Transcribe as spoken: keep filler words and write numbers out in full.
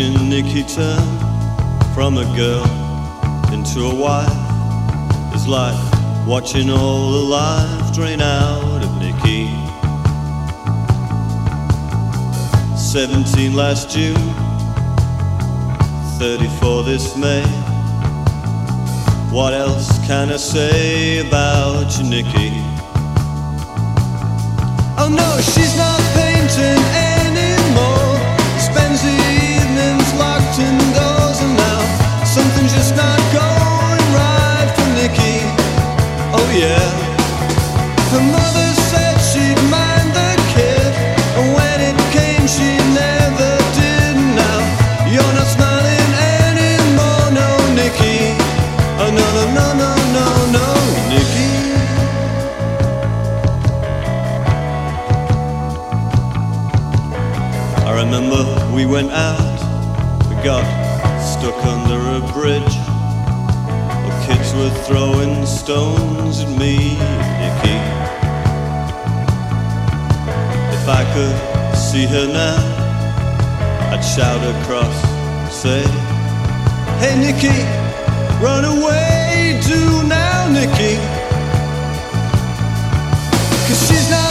Watching Nikki turn from a girl into a wife is like watching all the life drain out of Nikki. Seventeen last June, thirty-four this May. What else can I say about you, Nikki? Oh no, she's not painting anymore. Spends the evenings locked indoors, and now something's just not going right for Nikki. Oh yeah. Her mother said she'd mind the kid, and when it came she never did. Now you're not smiling anymore, no Nikki. Oh no no no no no no Nikki. I remember we went out, we got stuck under a bridge. The kids were throwing stones at me and Nikki. If I could see her now, I'd shout across, say, hey Nikki, run away, do now Nikki. 'Cause she's not